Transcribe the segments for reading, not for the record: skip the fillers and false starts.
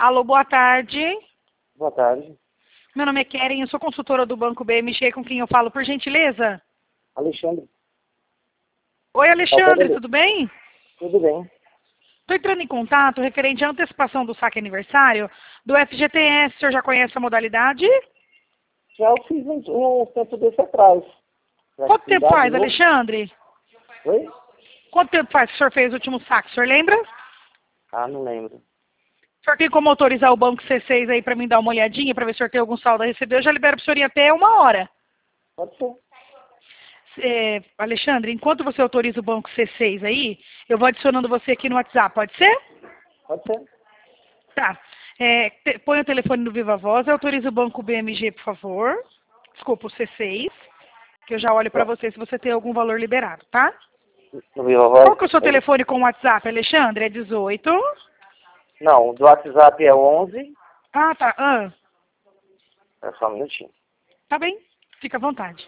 Alô, boa tarde. Boa tarde. Meu nome é Keren, eu sou consultora do Banco BMG, com quem eu falo, por gentileza. Alexandre. Oi, Alexandre, Alô. tudo bem? Tudo bem? Estou entrando em contato referente à antecipação do saque aniversário do FGTS. O senhor já conhece a modalidade? Já eu fiz um tempo desse atrás. Quanto tempo faz, Alexandre? Oi? Quanto tempo faz que o senhor fez o último saque? O senhor lembra? Ah, não lembro. O senhor tem como autorizar o Banco C6 aí para mim dar uma olhadinha, para ver se o senhor tem algum saldo a receber? Eu já libero para o senhor em até 1 hora. Pode ser. Alexandre, enquanto você autoriza o Banco C6 aí, eu vou adicionando você aqui no WhatsApp, pode ser? Pode ser. Tá. Põe o telefone no Viva Voz, autoriza o Banco BMG, por favor. Desculpa, o C6, que eu já olho para você se você tem algum valor liberado, tá? No Viva Voz? Qual que é o seu telefone com o WhatsApp, Alexandre? É 18? Não, o do WhatsApp é 11. Ah, tá. É só um minutinho. Tá bem, fica à vontade.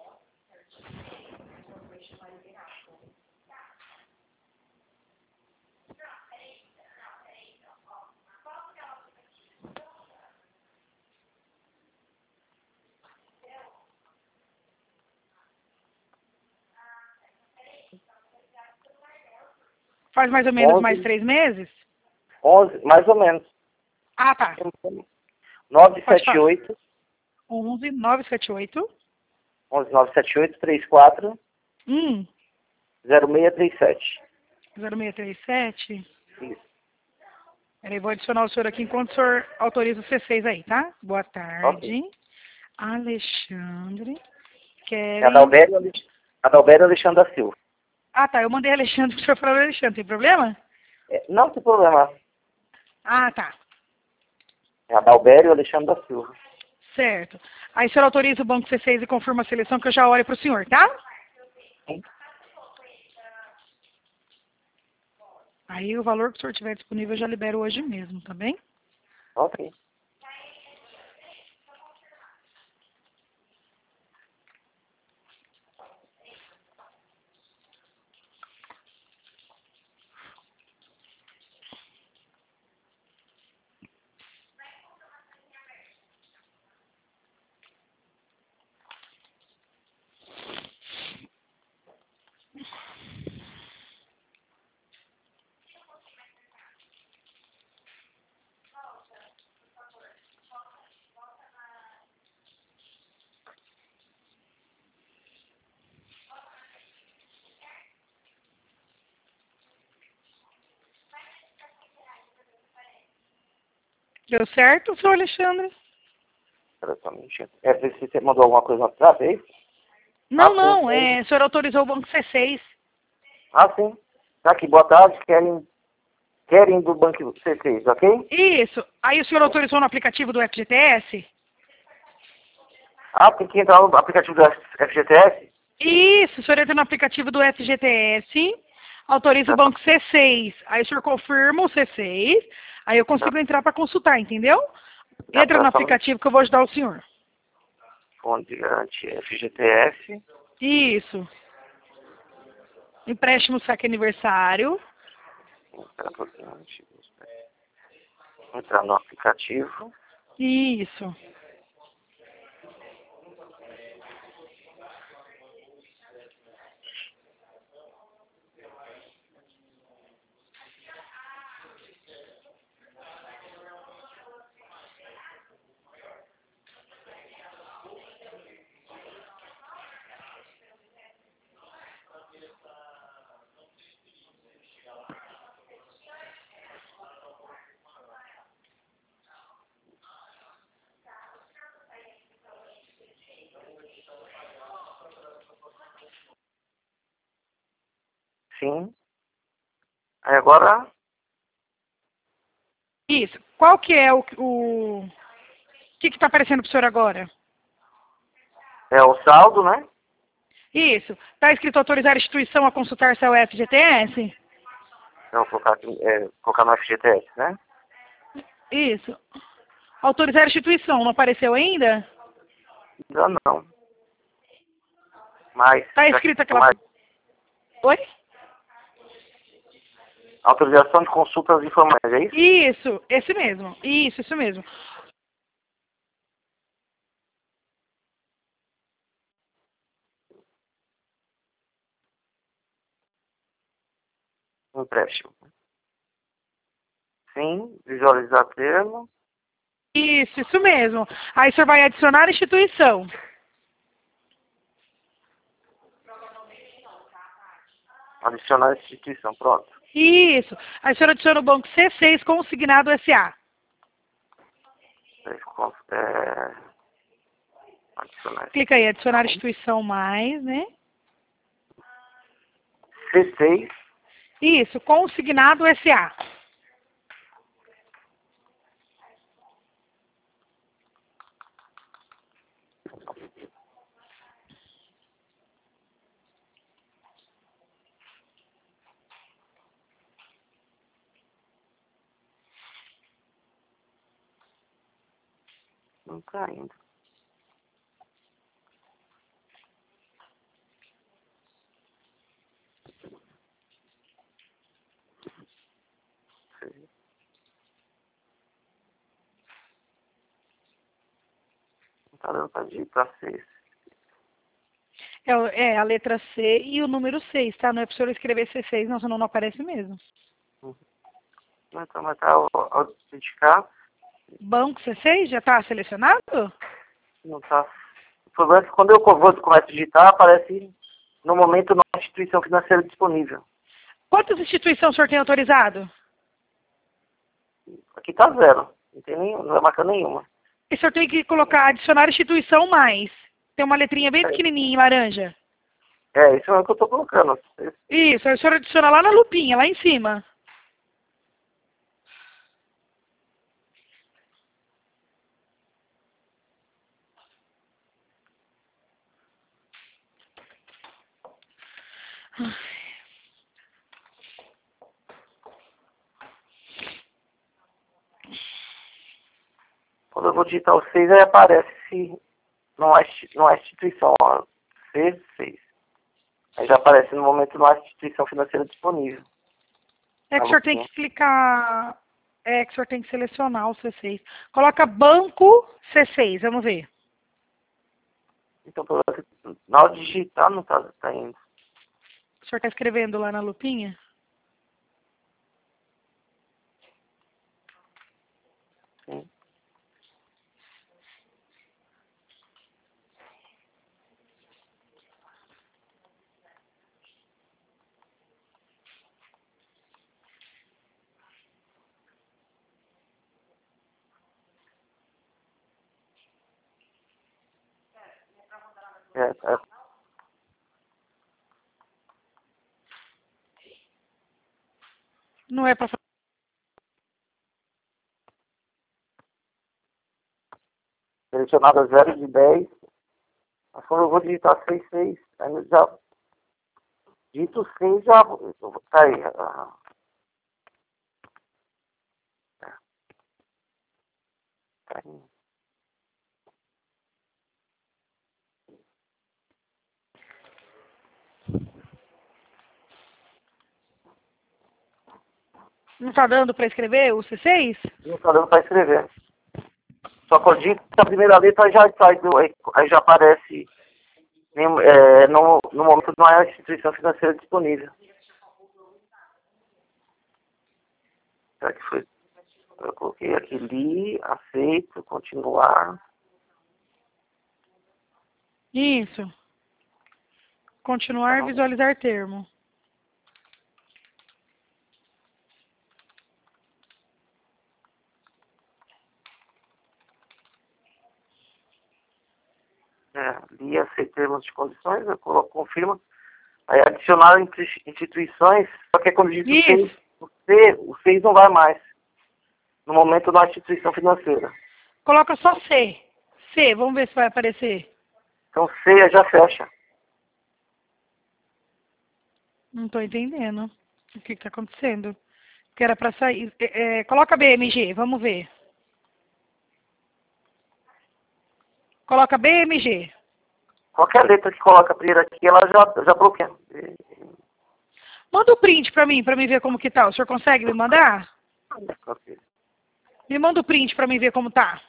Faz mais ou menos 11, mais 3 meses? 11, mais ou menos. Ah, tá. 978. 11 978 11 978 34 1 0637. 0637. Isso. Peraí, vou adicionar o senhor aqui enquanto o senhor autoriza o C6 aí, tá? Boa tarde. Ok. Alexandre. É Adalberto Alexandre da Silva. Ah, tá. Eu mandei Alexandre pro senhor falar Alexandre. Tem problema? Não tem problema. Ah, tá. É Adalberto Alexandre da Silva. Certo. Aí o senhor autoriza o banco C6 e confirma a seleção que eu já olho pro senhor, tá? Sim. Aí o valor que o senhor tiver disponível eu já libero hoje mesmo, tá bem? Ok. Deu certo, senhor Alexandre? Espera só um minutinho. Você mandou alguma coisa no WhatsApp, é isso? Não, Sim. não. O senhor autorizou o banco C6. Sim. Tá aqui, boa tarde. Querem do Banco C6, ok? Isso. Aí o senhor autorizou no aplicativo do FGTS? Tem que entrar no aplicativo do FGTS? Isso, o senhor entra no aplicativo do FGTS, autoriza o banco C6. Aí o senhor confirma o C6, aí eu consigo entrar para consultar, entendeu? Entra no aplicativo que eu vou ajudar o senhor. Fonte garante FGTS. Isso. Empréstimo saque aniversário. Entrar no aplicativo. Isso. Sim. Aí agora Isso. Qual que é o que está aparecendo para o senhor agora? é o saldo, né? Isso. Está escrito autorizar a instituição a consultar seu FGTS? Eu vou colocar aqui, colocar no FGTS, né? Isso. Autorizar a instituição, não apareceu ainda? Ainda não. Mas... Está escrito aquela... Oi? Autorização de consultas informais, é isso? Isso, esse mesmo. Isso mesmo. Empréstimo. Sim, visualizar termo. Isso mesmo. Aí o senhor vai adicionar a instituição. Adicionar a instituição, pronto. Isso. Aí o senhor adiciona o banco C6 consignado SA. Adicionar Clica aí, adicionar instituição mais, né? C6. Isso, consignado SA. Não tá indo. Não tá dando pra digitar 6. É a letra C e o número 6, tá? Não é para o senhor escrever C6, não, senão não aparece mesmo. Mas tá autenticar. Banco C6 já está selecionado? Não tá. O problema é que quando eu começo a digitar, aparece no momento uma instituição financeira disponível. Quantas instituições o senhor tem autorizado? Aqui tá 0. Não tem nenhum, não vai marcar nenhuma. E o senhor tem que colocar adicionar instituição mais. Tem uma letrinha bem pequenininha em laranja. Isso é o que eu tô colocando. Isso, aí o senhor adiciona lá na lupinha, lá em cima. Quando eu vou digitar o 6, aí aparece se não há instituição, ó, C6. Aí já aparece no momento não há instituição financeira disponível. É que o senhor tem que clicar. É que o senhor tem que selecionar o C6. Coloca banco C6, vamos ver. Então, na hora de digitar não tá indo. O senhor está escrevendo lá na lupinha? Sim. É. Não é para Selecionada 0 de 10. Mas quando eu vou digitar 6, aí eu já digito 6, já tá aí. Tá aí. Não está dando para escrever o C6? Não tá dando pra escrever. Só que eu digito a primeira letra, aí já sai, aí já aparece no momento não há instituição financeira disponível. Será que foi? Eu coloquei aqui, li, aceito, continuar. Isso. Continuar, visualizar termo. Li, aceito termos de condições, eu coloco, confirma. Aí adicionar instituições, só que quando digito Isso. 6, o 6 não vai mais. No momento da instituição financeira. Coloca só C. C, vamos ver se vai aparecer. Então C já fecha. Não estou entendendo o que está acontecendo. Que era para sair. Coloca BMG, vamos ver. Coloca BMG. Qualquer letra que coloca a primeira aqui, ela já bloqueia. Manda o print pra mim ver como que tá. O senhor consegue me mandar? Ok. Me manda o print pra mim ver como tá.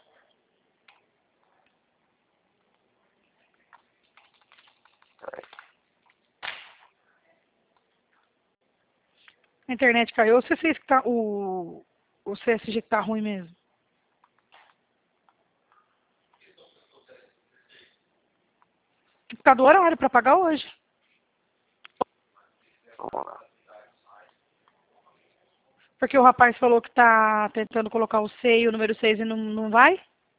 A internet caiu. Ou CSG que tá, o CSG que tá ruim mesmo. Por causa do horário pra pagar hoje. Vamos lá. Porque o rapaz falou que tá tentando colocar o SEI, o número 6 e não vai?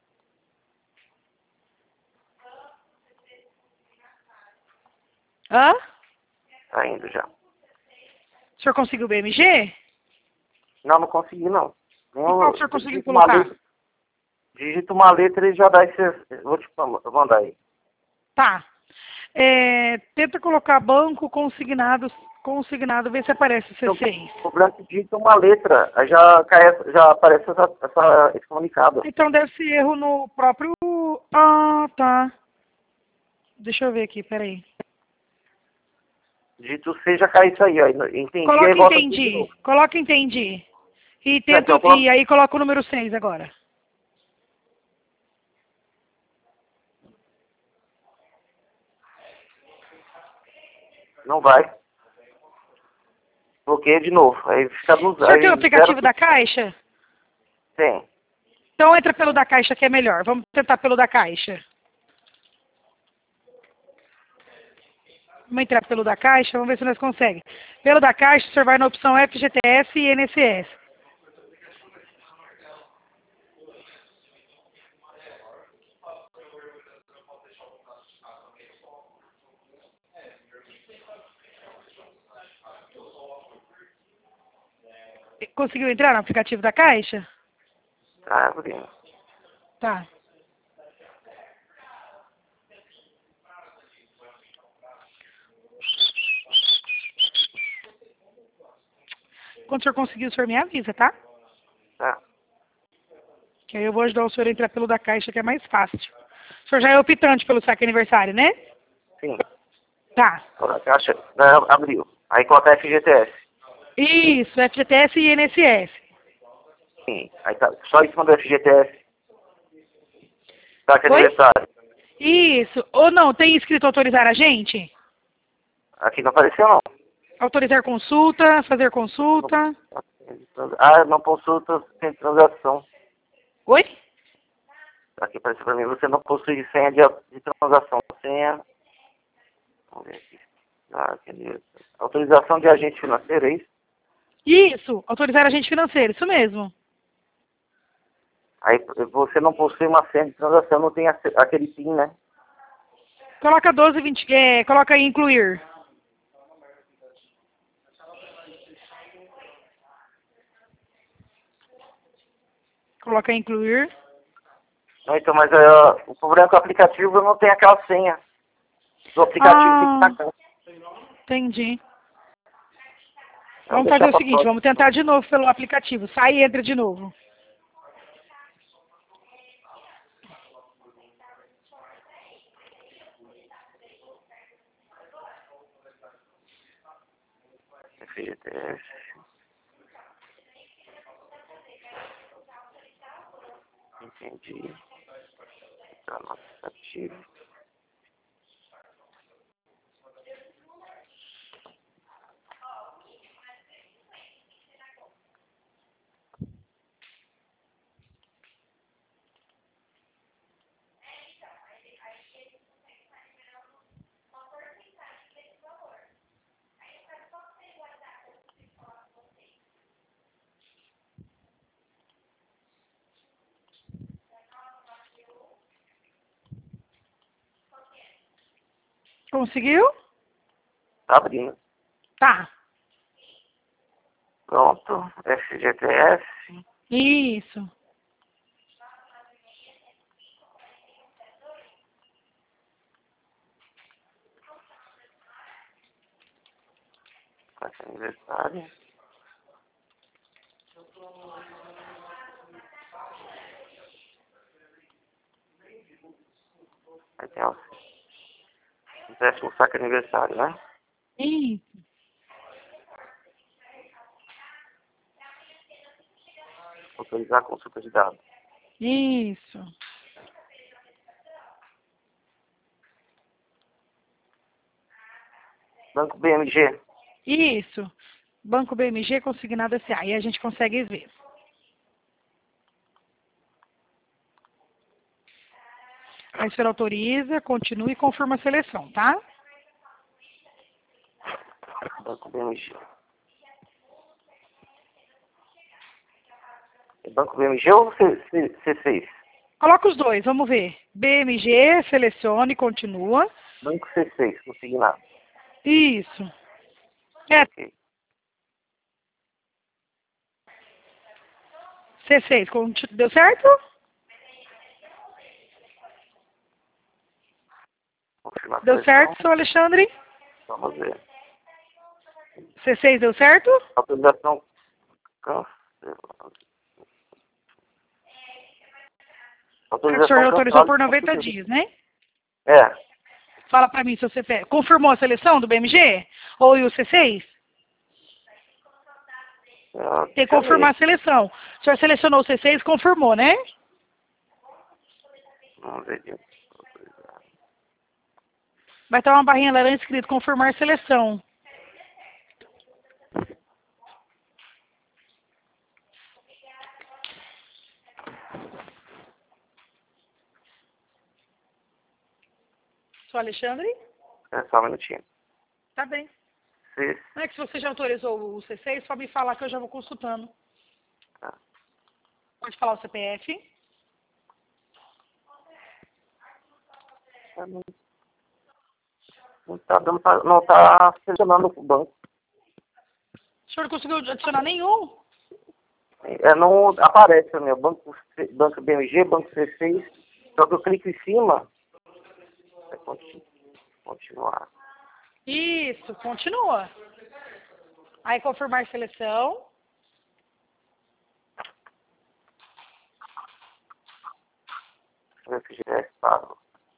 Hã? Tá indo já. O senhor conseguiu o BMG? Não, não consegui, não. E qual que o senhor conseguiu Digita uma colocar? letra, digita uma letra e já dá esse... Vou te mandar aí. Tá. Tenta colocar banco consignado, vê se aparece Então, C6. o branco digita uma letra, aí já aparece esse comunicado. Então deve ser erro no próprio... Ah, tá. Deixa eu ver aqui, peraí. Digita o C, já cai isso aí, ó. Entendi, aí Coloca volta tudo de entendi. novo. Coloca entendi. E, Não, tenta, então, e aí coloca o número 6 agora. não vai. Bloqueia de novo. Aí fica no O senhor tem o aí aplicativo zero. da Caixa? Tem. Então entra pelo da Caixa que é melhor. Vamos tentar pelo da Caixa. Vamos entrar pelo da Caixa, vamos ver se nós conseguimos. Pelo da Caixa, o senhor vai na opção FGTS e INSS. Conseguiu entrar no aplicativo da Caixa? Tá, abrindo. Tá. Quando o senhor conseguir, o senhor me avisa, tá? Tá. Que aí eu vou ajudar o senhor a entrar pelo da Caixa, que é mais fácil. O senhor já é optante pelo saque aniversário, né? Sim. Tá. Agora, caixa, abriu. Aí coloca FGTS. Isso, FGTS e INSS. Sim. Aí tá. Só em cima do FGTS. Tá, que é Oi? aniversário. Isso. Ou não, tem escrito autorizar a gente? Aqui não apareceu, não. Autorizar consulta, fazer consulta. Ah, não consulta sem transação. Oi? Aqui apareceu pra mim, você não possui senha de transação. Senha. Vamos ver aqui. Ah, autorização de agente financeiro, é isso? Isso, autorizar agente financeiro, isso mesmo. Aí você não possui uma senha de transação, não tem aquele PIN, né? Coloca 1220, coloca aí incluir. Coloca aí incluir. Não, então, mas o problema é que o aplicativo não tem aquela senha. Do aplicativo tem que Ah, estar. entendi. Vamos Vamos fazer deixar o para seguinte, próxima. vamos tentar de novo pelo aplicativo. Sai e entra de novo. FGTS. Entendi. Tá no aplicativo. Conseguiu? Tá abrindo. Tá. Pronto. FGTS. Isso. Faixa aniversário. Aí tem o 10º saque aniversário, né? Isso. Autorizar a consulta de dados. Isso. Banco BMG. Isso. Banco BMG consignado SA. Aí a gente consegue ver. Aí o senhor autoriza, continua e confirma a seleção, tá? Banco BMG. É Banco BMG ou C6? Coloca os dois, vamos ver. BMG, selecione, continua. Banco C6, consignado. Isso. É, Ok. C6, deu certo? Confirmar a Deu seleção. certo, senhor Alexandre? Vamos ver. C6 deu certo? Autorização cancelada. O senhor autorizou por cancelada. 90 dias, né? É. Fala pra mim se você confirmou a seleção do BMG? Ou o C6? Tem que confirmar a seleção. O senhor selecionou o C6 e confirmou, né? Vamos ver aqui. Vai estar uma barrinha laranja escrito confirmar seleção. Sou Alexandre? É só um minutinho. Tá bem. C. Não é que se você já autorizou o C6, só me falar que eu já vou consultando. Tá. Pode falar o CPF. Não tá selecionando o banco. O senhor não conseguiu adicionar nenhum? Não aparece, meu. Banco BMG, Banco C6. Só que eu clico em cima. Continuar. Isso, continua. Aí confirmar seleção. FGS pago.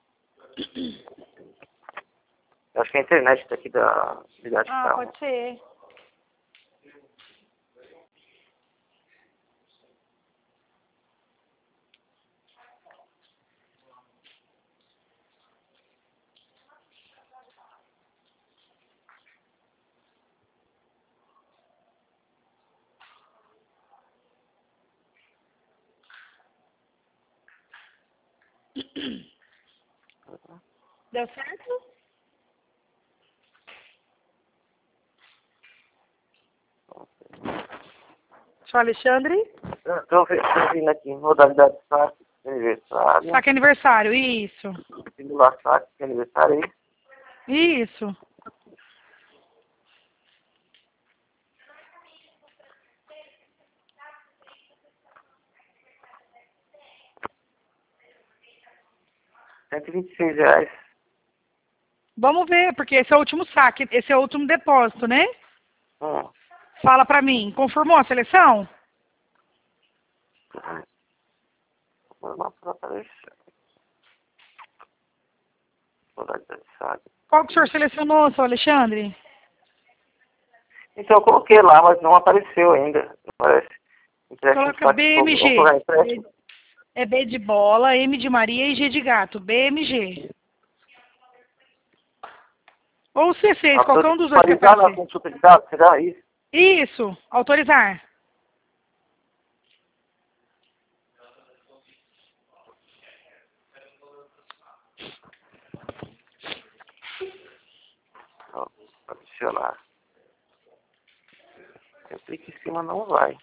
Eu acho que é a internet daqui da cidade. Pode ser. Deu certo? Sou Alexandre? Estou vendo aqui, modalidade saque, aniversário. Saque aniversário, isso. Singular saque, aniversário aí. Isso. R$ 126. Vamos ver, porque esse é o último saque, esse é o último depósito, né? Fala pra mim, confirmou a seleção? Não apareceu. Modalidade saque. Qual que o senhor selecionou, seu Alexandre? Então eu coloquei lá, mas não apareceu ainda. Não aparece. Coloca BMG. É B de bola, M de Maria e G de gato. BMG. Ou C6, qualquer um dos dois que Autorizar na aparecer. consulta de dados, será isso? Isso, autorizar. Adicionar. Eu clico em cima, não vai.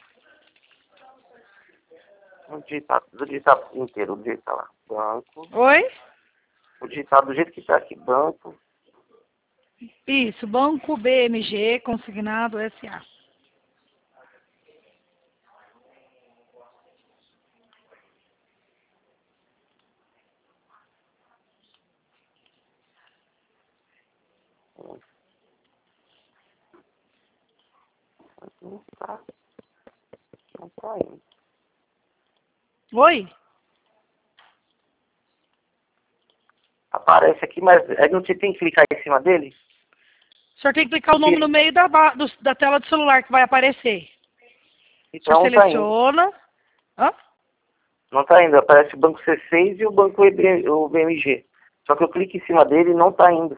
Vou digitar inteiro, vou digitar lá. Banco. Oi? Vou digitar do jeito que está aqui, banco. Isso, Banco BMG, consignado SA. Não tá. Não tá indo. Oi? Aparece aqui, mas aí não tem que clicar em cima dele? O senhor tem que clicar o nome no meio da tela do celular que vai aparecer. O Então senhor tá indo. seleciona, Hã? Não tá indo. Aparece o banco C6 e o banco o BMG. Só que eu clico em cima dele e não tá indo.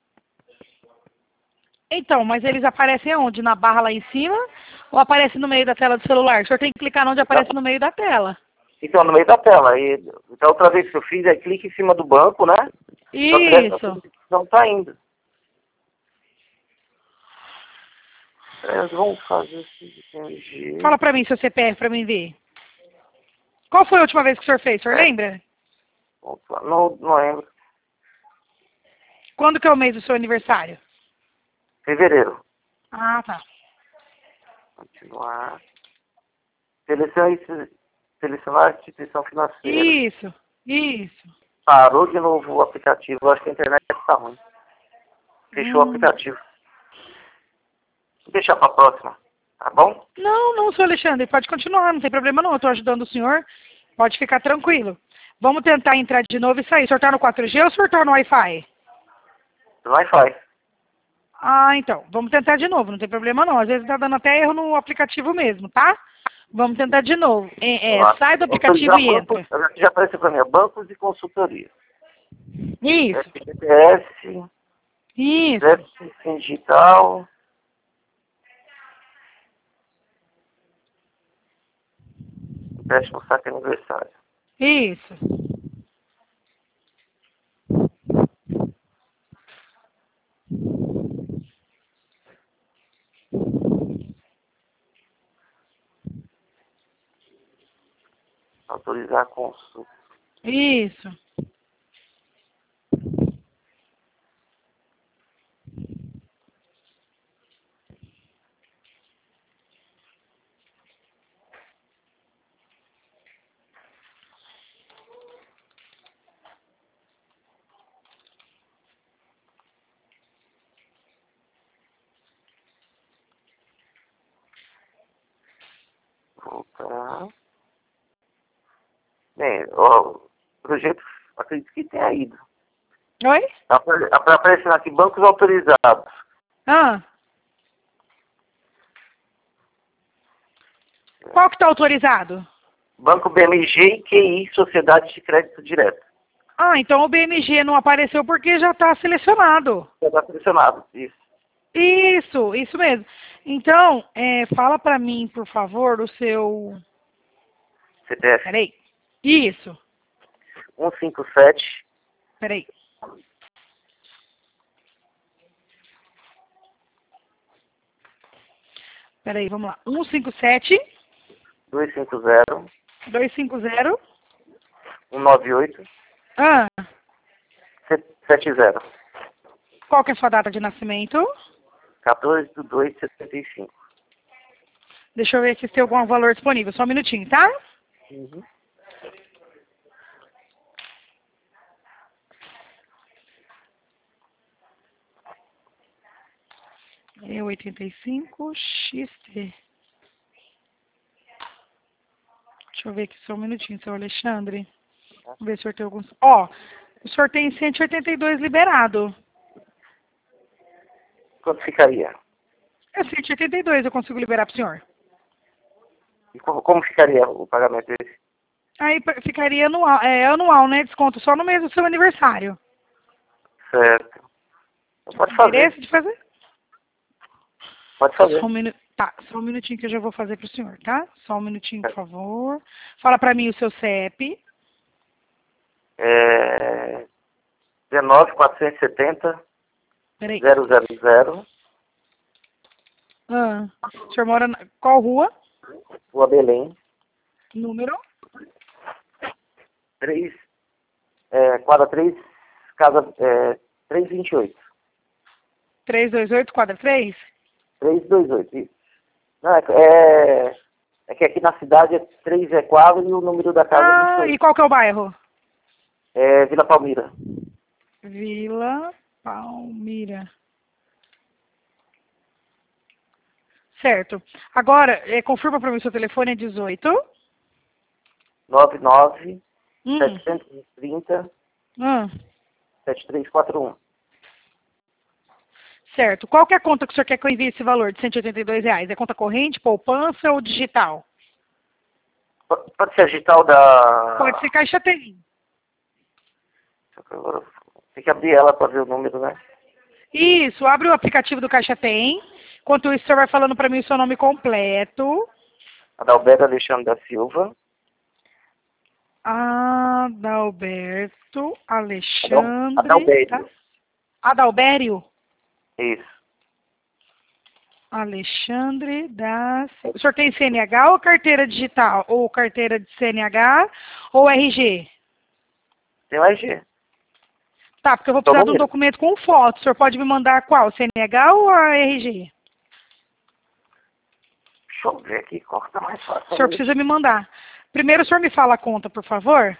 Então, mas eles aparecem aonde? Na barra lá em cima? Ou aparece no meio da tela do celular? O senhor tem que clicar onde aparece no meio da tela. Então, no meio da tela. E, da outra vez que eu fiz, aí clica em cima do banco, né? Só que dessa Isso. vez não tá indo. Vamos fazer esse BMG. Fala pra mim seu CPF pra mim ver. Qual foi a última vez que o senhor fez? O senhor lembra? Não lembro. Quando que é o mês do seu aniversário? Fevereiro. Ah, tá. Continuar. Selecionar a instituição financeira. Isso. Parou de novo o aplicativo. Eu acho que a internet está ruim. Fechou o aplicativo. Vou deixar para a próxima. Tá bom? Não, senhor Alexandre. Pode continuar, não tem problema não. Eu tô ajudando o senhor. Pode ficar tranquilo. Vamos tentar entrar de novo e sair. O senhor tá no 4G ou o senhor tá no Wi-Fi? No Wi-Fi. Ah, então. Vamos tentar de novo, não tem problema não. Às vezes tá dando até erro no aplicativo mesmo, tá? Vamos tentar de novo. Sai do aplicativo e entra. Já apareceu para mim, bancos e consultoria. Isso. FGTS, Isso. digital. Empréstimo saque aniversário. Isso. Autorizar a consulta. Isso. Voltar. Bem, o projeto, acredito que tenha ido. Oi? Aparecendo aqui, bancos autorizados. Ah. Qual que tá autorizado? Banco BMG e QI, Sociedade de Crédito Direto. Ah, então o BMG não apareceu porque já está selecionado. Já está selecionado, isso. Isso mesmo. Então, fala para mim, por favor, o seu... CPF. Peraí. Isso. 157. Peraí. Peraí, vamos lá. 157 250. 250 198. Ah, 70. qual que é a sua data de nascimento? 14/2/75. Deixa eu ver aqui se tem algum valor disponível. Só um minutinho, tá? Uhum. É 85 XT. Deixa eu ver aqui só um minutinho, seu Alexandre. Vamos ver se o senhor tem alguns... Ó, o senhor tem 182 liberado. Quanto ficaria? É 182, eu consigo liberar pro senhor. E como ficaria o pagamento desse? Aí ficaria anual, né? Desconto só no mês do seu aniversário. Certo. Pode fazer. Interesse de fazer? Pode fazer. Tá, só um minutinho que eu já vou fazer pro senhor, tá? Só um minutinho, por favor. Fala pra mim o seu CEP. 19.470. Peraí. 000. O senhor mora na qual rua? Rua Belém. Número? 3, quadra 3, casa 328. 328, quadra 3? 328, isso. Não, é que aqui na cidade é 3 é quadra e o número da casa é 28. E qual que é o bairro? É Vila Palmira. Vila Palmira. Certo. Agora, confirma para mim, seu telefone é 18. 99 730 7341. Certo. Qual que é a conta que o senhor quer que eu envie esse valor de R$ 182? É conta corrente, poupança ou digital? Pode ser digital da... Pode ser Caixa Tem. Agora, tem que abrir ela para ver o número, né? Isso, abre o aplicativo do Caixa Tem. Enquanto isso, o senhor vai falando para mim o seu nome completo. Adalberto Alexandre da Silva. Adalberto Alexandre. Adalberto. Adalbério? Isso. Alexandre da Silva. O senhor tem CNH ou carteira digital? Ou carteira de CNH ou RG? Tem o RG. Tá, porque eu vou precisar de um documento com foto. O senhor pode me mandar qual? CNH ou a RG? Deixa eu ver aqui qual que tá mais fácil. O senhor precisa me mandar. Primeiro o senhor me fala a conta, por favor.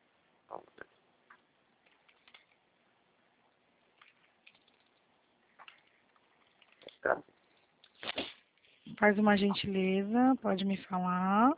Tá. Faz uma gentileza, pode me falar.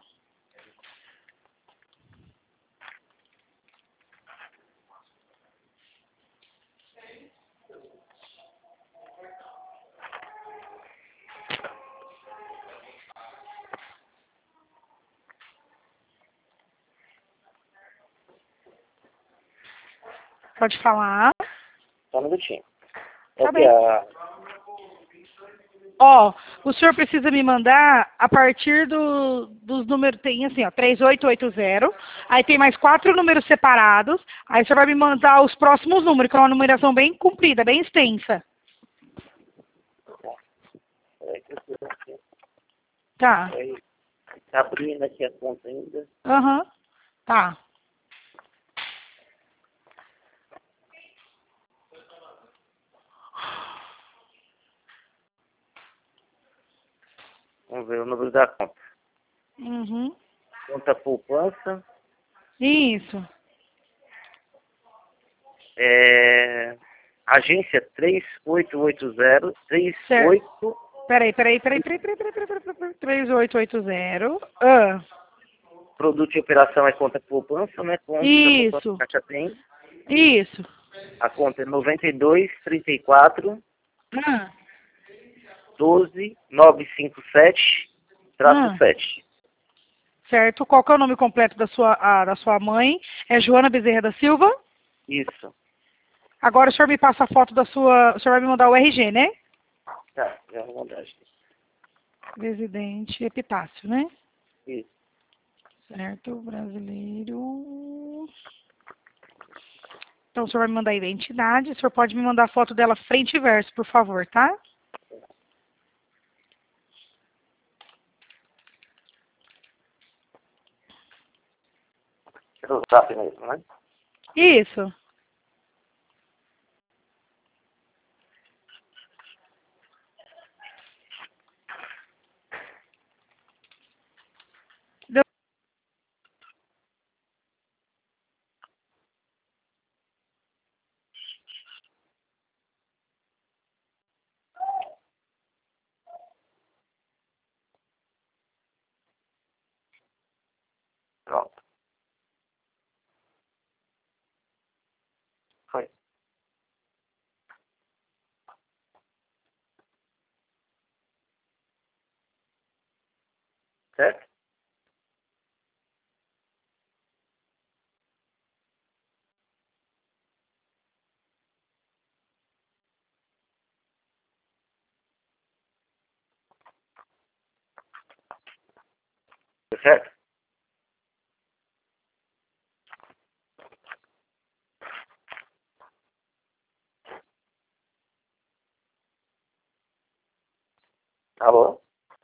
Pode falar. Só um minutinho. Tá bem. Ó, o senhor precisa me mandar a partir dos números, tem assim, ó, 3880, aí tem mais 4 números separados, aí o senhor vai me mandar os próximos números, que é uma numeração bem comprida, bem extensa. Tá. Tá abrindo aqui a conta ainda. Aham. Tá. Vamos ver o número da conta. Uhum. Conta poupança. Isso. Agência 3880 Certo. 38. Peraí. 3880. Ah. Produto de operação é conta poupança, né? Conta Isso. Caixa Tem. Isso. A conta é 9234 Ah. 12957 7. Certo. Qual que é o nome completo da sua mãe? É Joana Bezerra da Silva? Isso. Agora o senhor me passa a foto da sua... O senhor vai me mandar o RG, né? Tá, já vou mandar aqui. Presidente Epitácio, né? Isso. Certo, brasileiro. Então o senhor vai me mandar a identidade. O senhor pode me mandar a foto dela frente e verso, por favor, tá? Pelo zap mesmo, né? Isso. Deu- Pronto. Foi. Certo? Certo? Alô?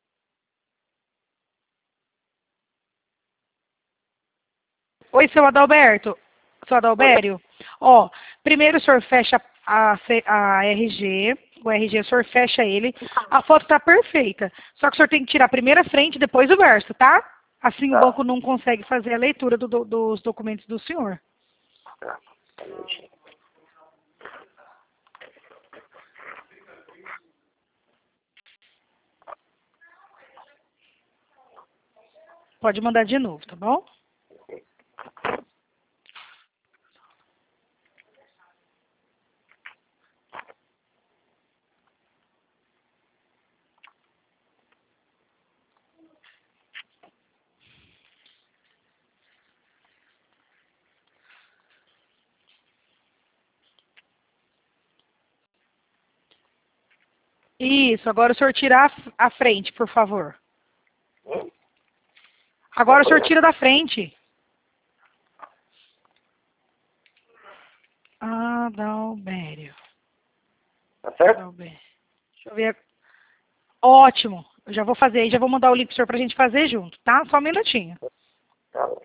Oi, seu Adalberto. Seu Adalbério. Ó, primeiro o senhor fecha a RG. O RG, o senhor fecha ele. A foto tá perfeita. Só que o senhor tem que tirar primeiro a frente e depois o verso, tá? Assim o Tá. banco não consegue fazer a leitura dos documentos do senhor. Tá. Só um minutinho. Pode mandar de novo, tá bom? Isso, agora o senhor tira a frente, por favor. Hum? Agora o senhor tira da frente. Adalbério. Tá certo? Adalbério. Deixa eu ver. Ótimo. Eu já vou fazer aí, já vou mandar o link pro senhor pra gente fazer junto, tá? Só um minutinho. Tá bom.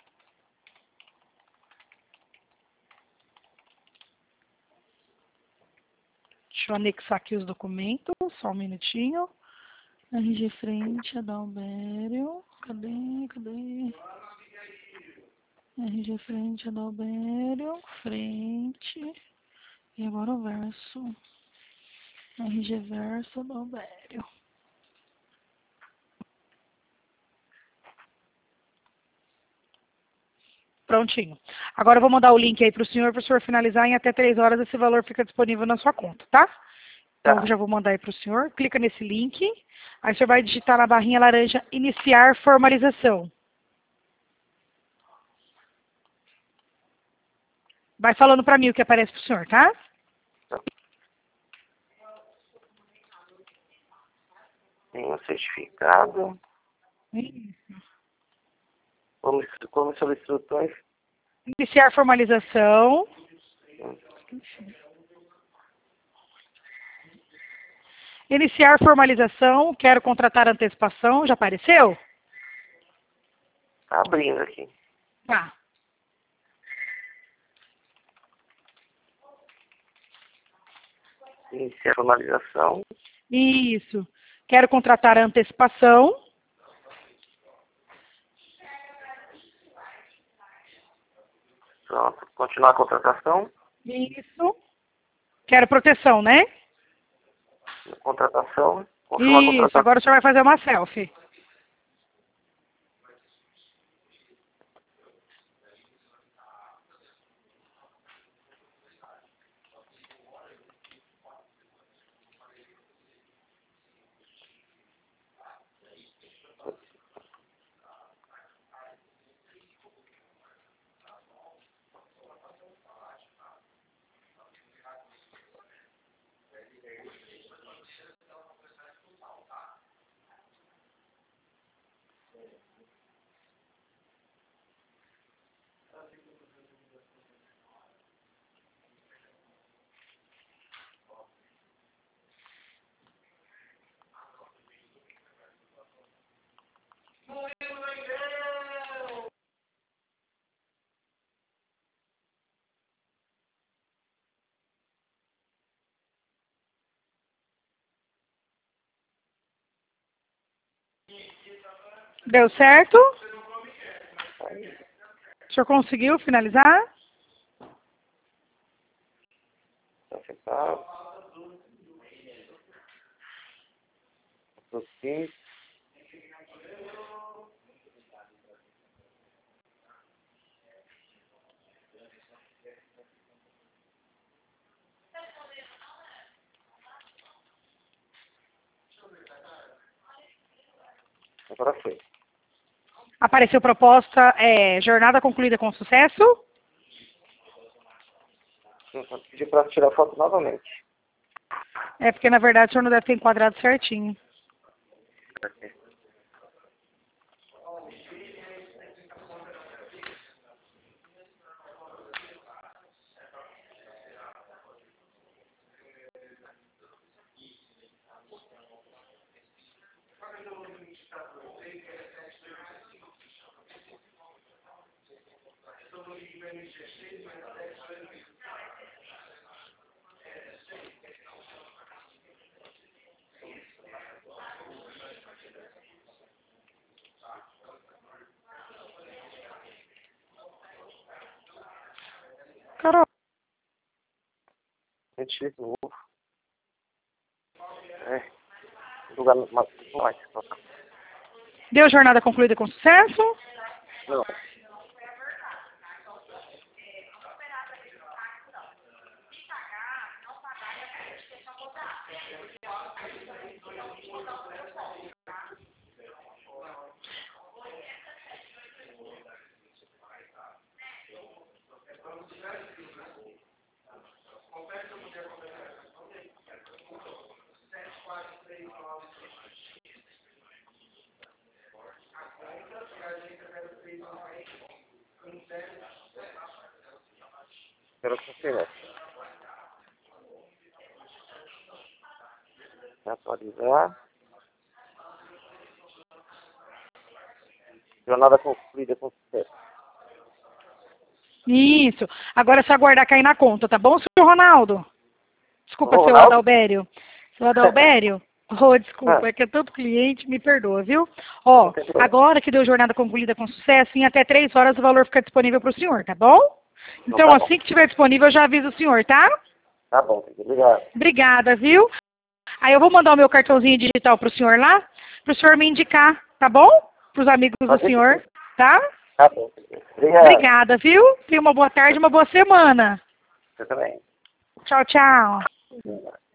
Deixa eu anexar aqui os documentos, só um minutinho. RG frente, Adalbério. Cadê? RG frente, Adalbério. Frente. E agora o verso. RG verso, Adalbério. Prontinho. Agora eu vou mandar o link aí para o senhor finalizar. Em até 3 horas esse valor fica disponível na sua conta, tá? Então Tá. eu já vou mandar aí para o senhor. Clica nesse link. Aí o senhor vai digitar na barrinha laranja iniciar formalização. Vai falando para mim o que aparece para o senhor, tá? Tem um certificado. Como solicitações. Iniciar formalização. Iniciar formalização. Quero contratar antecipação. Já apareceu? Tá abrindo aqui. Tá. Iniciar a formalização. Isso. Quero contratar antecipação. Pronto. Continuar a contratação. Isso. Quero proteção, né? Contratação. Confirmar a Isso. contratação. Agora o senhor vai fazer uma selfie. Deu certo? O senhor conseguiu finalizar? Aceitar. Ok. Agora foi. Apareceu proposta, jornada concluída com sucesso? Vou pedir para tirar foto novamente. É porque, na verdade, o senhor não deve ter enquadrado certinho. Carol. Gente, de novo. Lugar mais. Deu jornada concluída com sucesso? Não. Quero confirmar. Atualizar. Jornada concluída com sucesso. Isso. Agora é só aguardar cair na conta, tá bom, senhor Ronaldo? Desculpa, Ô, seu Ronaldo? Adalbério. Seu Adalbério? Oh, desculpa, é que é tanto cliente, me perdoa, viu? Ó, agora que deu jornada concluída com sucesso, em até 3 horas o valor fica disponível para o senhor, tá bom? Então, tá bom. assim que estiver disponível, eu já aviso o senhor, tá? Tá bom, obrigado. Obrigada, viu? Aí eu vou mandar o meu cartãozinho digital para o senhor lá, para o senhor me indicar, tá bom? Para os amigos do senhor, tá? Tá bom, obrigado. Obrigada, viu? Tenha uma boa tarde, uma boa semana. Você também. Tchau, tchau.